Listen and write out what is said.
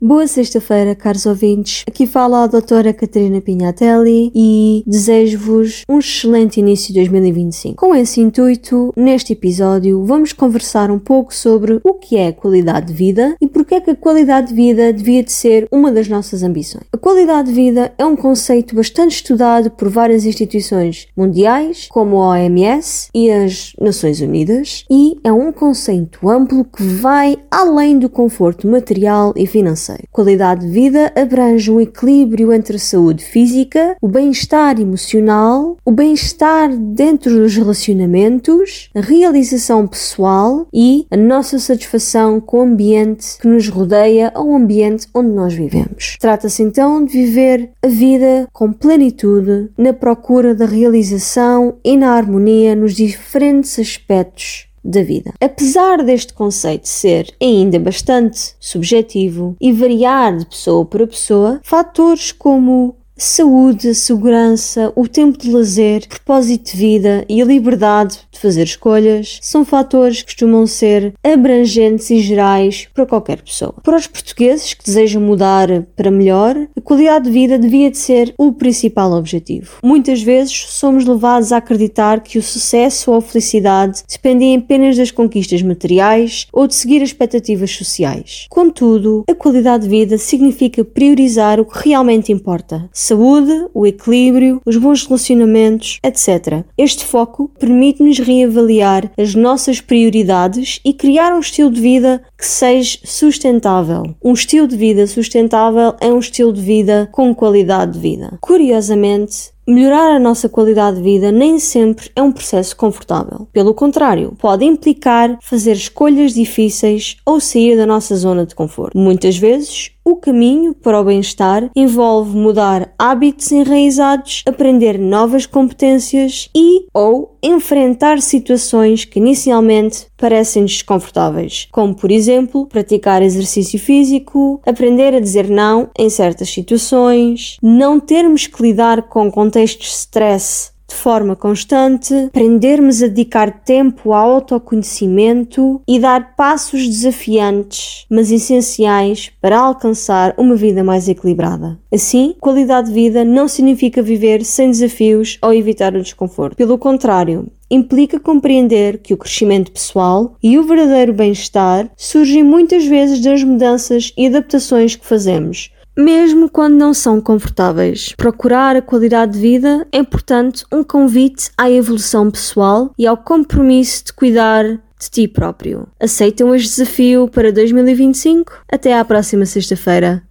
Boa sexta-feira, caros ouvintes. Aqui fala a doutora Catarina Pignatelli e desejo-vos um excelente início de 2025. Com esse intuito, neste episódio, vamos conversar um pouco sobre o que é a qualidade de vida e porque é que a qualidade de vida devia de ser uma das nossas ambições. A qualidade de vida é um conceito bastante estudado por várias instituições mundiais, como a OMS e as Nações Unidas, e é um conceito amplo que vai além do conforto material e financeiro. Qualidade de vida abrange um equilíbrio entre a saúde física, o bem-estar emocional, o bem-estar dentro dos relacionamentos, a realização pessoal e a nossa satisfação com o ambiente que nos rodeia ou o ambiente onde nós vivemos. Trata-se então de viver a vida com plenitude, na procura da realização e na harmonia nos diferentes aspectos da vida. Apesar deste conceito ser ainda bastante subjetivo e variar de pessoa para pessoa, fatores como saúde, segurança, o tempo de lazer, propósito de vida e a liberdade de fazer escolhas são fatores que costumam ser abrangentes e gerais para qualquer pessoa. Para os portugueses que desejam mudar para melhor, a qualidade de vida devia de ser o principal objetivo. Muitas vezes somos levados a acreditar que o sucesso ou a felicidade dependem apenas das conquistas materiais ou de seguir as expectativas sociais. Contudo, a qualidade de vida significa priorizar o que realmente importa: saúde, o equilíbrio, os bons relacionamentos, etc. Este foco permite-nos reavaliar as nossas prioridades e criar um estilo de vida que seja sustentável. Um estilo de vida sustentável é um estilo de vida com qualidade de vida. Curiosamente, melhorar a nossa qualidade de vida nem sempre é um processo confortável. Pelo contrário, pode implicar fazer escolhas difíceis ou sair da nossa zona de conforto. Muitas vezes, o caminho para o bem-estar envolve mudar hábitos enraizados, aprender novas competências ou enfrentar situações que inicialmente parecem desconfortáveis, como, por exemplo, praticar exercício físico, aprender a dizer não em certas situações, não termos que lidar com contextos de stress de forma constante, aprendermos a dedicar tempo ao autoconhecimento e dar passos desafiantes, mas essenciais para alcançar uma vida mais equilibrada. Assim, qualidade de vida não significa viver sem desafios ou evitar o desconforto. Pelo contrário, implica compreender que o crescimento pessoal e o verdadeiro bem-estar surgem muitas vezes das mudanças e adaptações que fazemos, mesmo quando não são confortáveis. Procurar a qualidade de vida é, portanto, um convite à evolução pessoal e ao compromisso de cuidar de ti próprio. Aceitam este desafio para 2025? Até à próxima sexta-feira.